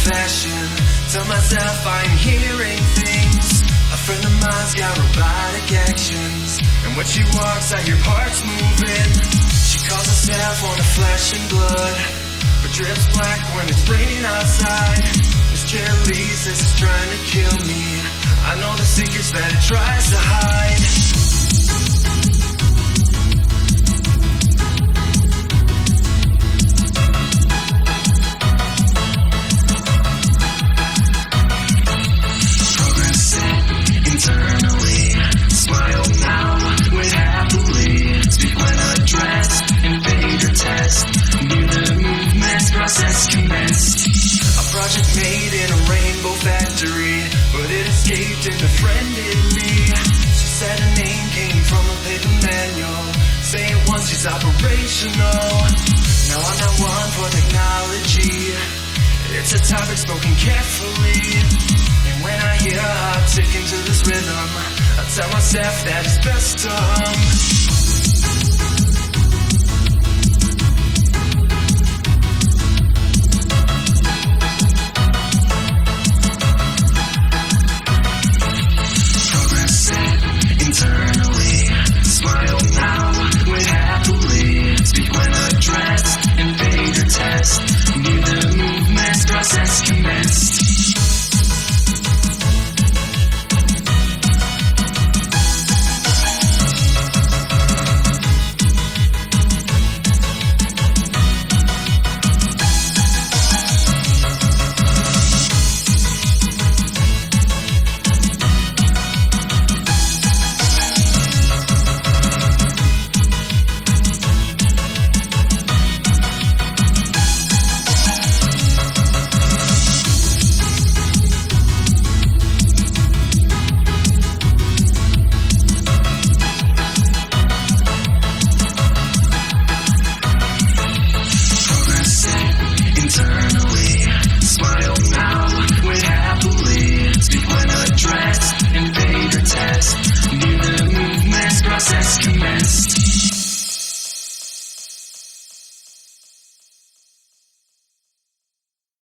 fashion. Tell myself I'm hearing things. A friend of mine's got robotic actions, and when she walks I hear parts moving. She calls herself on the flesh and blood, but drips black when it's raining outside. Miss Jelly says it's trying to kill me. I know the secrets that it tries to hide. Internally, smile now, wait happily. Speak when addressed, invade your test. Near the movement's process commenced. A project made in a rainbow factory, but it escaped and befriended me. She said her name came from a paper manual. Say it once, she's operational. Now I'm not one for technology. It's a topic spoken carefully. When I hear her tick into this rhythm, I tell myself that it's best to hum.